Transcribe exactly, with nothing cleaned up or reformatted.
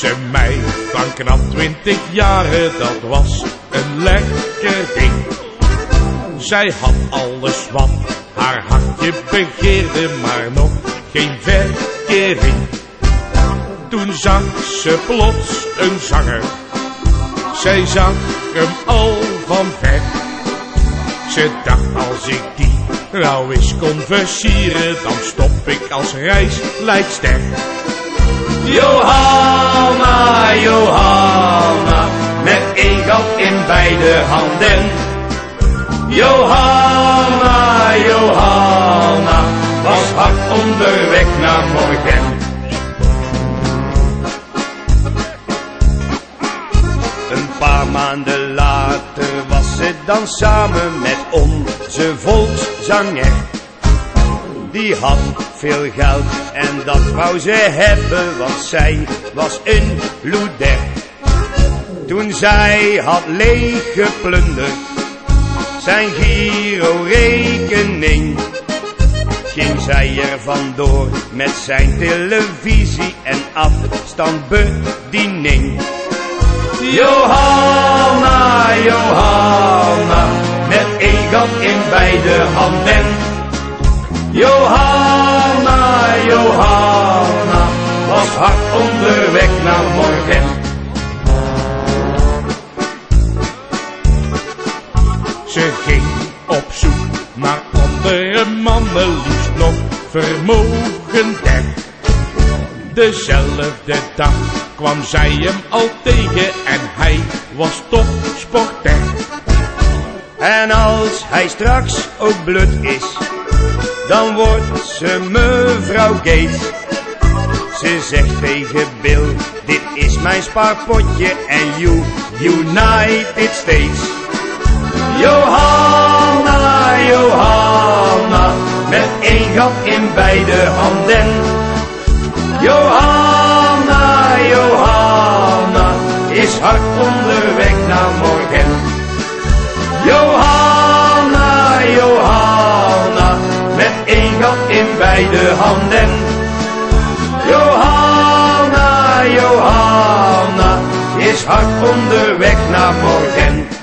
ze mij van knap twintig jaren, dat was een lekker ding. Zij had alles wat haar hartje begeerde, maar nog geen verkering. Toen zag ze plots een zanger, zij zag hem al van ver. Ze dacht, als ik die nou eens kon versieren, dan stop ik als reisleidster. Johanna, Johanna, met één gat in beide handen. Johanna, Johanna, was hard onderweg naar morgen. Een paar maanden later was ze dan samen met onze volkszanger. Die had veel geld en dat wou ze hebben, want zij was een loeder. Toen zij had leeggeplunderd zijn Giro-rekening, ging zij er vandoor met zijn televisie en afstandsbediening. Johanna, Johanna, met één gat in beide handen. Johanna, Johanna, was hard onderweg naar morgen. Ze ging op zoek naar andere mannen, liefst nog vermogender. Dezelfde dag kwam zij hem al tegen en hij was toch sporter. En als hij straks ook blut is, dan wordt ze mevrouw Gates. Ze zegt tegen Bill, dit is mijn spaarpotje en you, United States. Johanna, Johanna, met één gat in beide handen. Johanna, Johanna, is hard onderweg naar morgen. Johanna, Johanna, met één gat in beide handen. Johanna, Johanna, is hard onderweg naar morgen.